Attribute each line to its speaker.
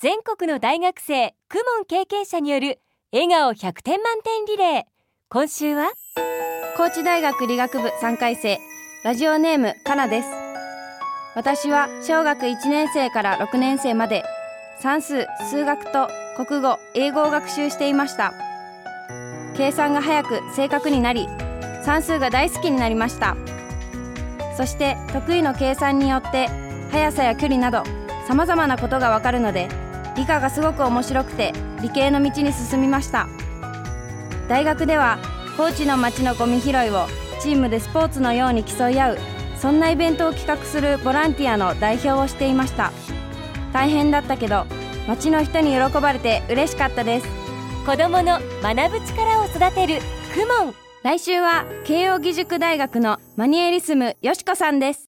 Speaker 1: 全国の大学生公文経験者による笑顔100点満点リレー。今週は
Speaker 2: 高知大学理学部3回生、ラジオネームかなです。私は小学1年生から6年生まで算数、数学と国語、英語を学習していました。計算が早く正確になり、算数が大好きになりました。そして得意の計算によって速さや距離などさまざまなことがわかるので、理科がすごく面白くて理系の道に進みました。大学では高知の町のゴミ拾いをチームでスポーツのように競い合う、そんなイベントを企画するボランティアの代表をしていました。大変だったけど町の人に喜ばれて嬉しかったです。
Speaker 1: 子どもの学ぶ力を育てる公文。
Speaker 2: 来週は慶應義塾大学のマニエリスムよしこさんです。